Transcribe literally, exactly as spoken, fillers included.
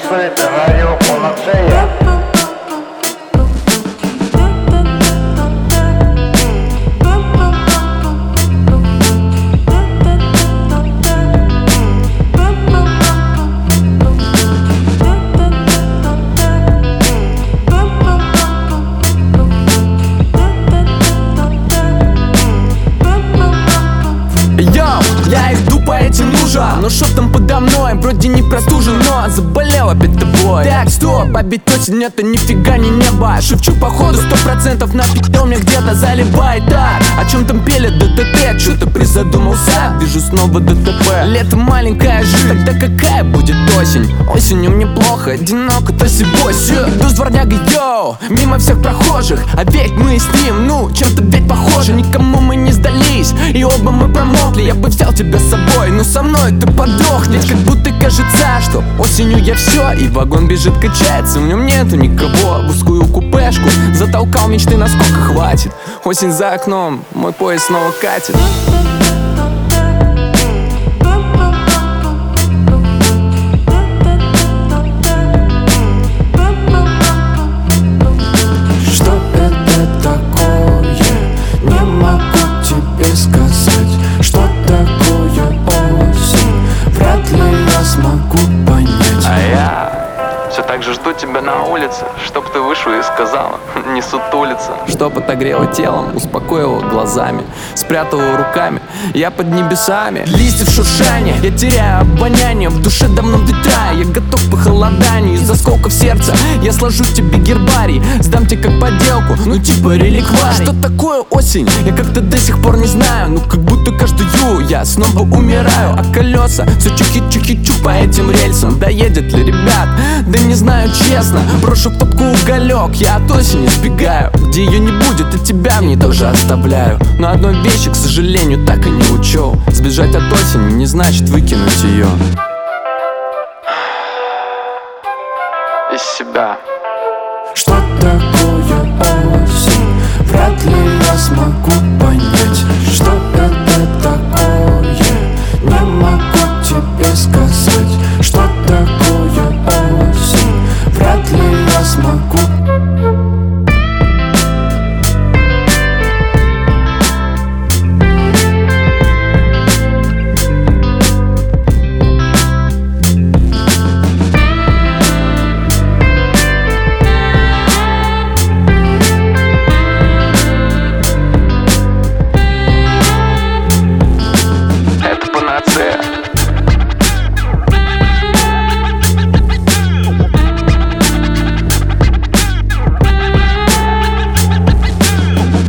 слышит радио Панацея. Я иду по этим лужам, но шептом подо мной вроде не простужен, но заболел опять тобой. Так, стоп, обить осень это нифига не небо. Шепчу походу сто процентов напитал мне где-то заливает. Так, о чем там пели ДТТ, что-то призадумался. Вижу снова ДТП. Лето маленькая жизнь, тогда какая будет осень? Осенью мне плохо, одиноко, то сибось. Иду с дворнягой, йоу, мимо всех прохожих, а ведь мы с ним, ну, чем-то ведь похожи. Никому мы не сдались, и оба мы промокли. Я бы взял тебя с собой, но со мной ты подохнешь. Как будто кажется, что осенью я все, и вагон бежит, качается, в нем нету никого. В узкую купешку затолкал мечты, насколько хватит. Осень за окном, мой поезд снова катит. Что это такое? Не могу тебе сказать. Что такое осень? Вряд ли я смогу понять. А я все так же жду тебя на улице, чтоб ты вышла и сказала: не сутулиться. Чтоб отогрела телом, успокоила глазами, спрятала руками. Я под небесами, листья в шуршании. Я теряю обоняние, в душе давно ветра. Я готов к похолоданию, из осколков сердца я сложу тебе гербарий, сдам тебе как подделку, ну типа реликварий. Что такое осень? Я как-то до сих пор не знаю. Ну как будто каждую я снова умираю, а колеса все чухи-чухи-чух по этим рельсам. Доедет ли, ребят? Да не знаю честно. Брошу в топку уголек, я от осени сбегаю. Где ее не будет, и тебя в ней тоже оставляю. Но одной вещи, к сожалению, так и не учел. Сбежать от осени не значит выкинуть ее из себя. Что такое осень? Вряд ли я смогу понять. Что это такое? Не могу тебе сказать.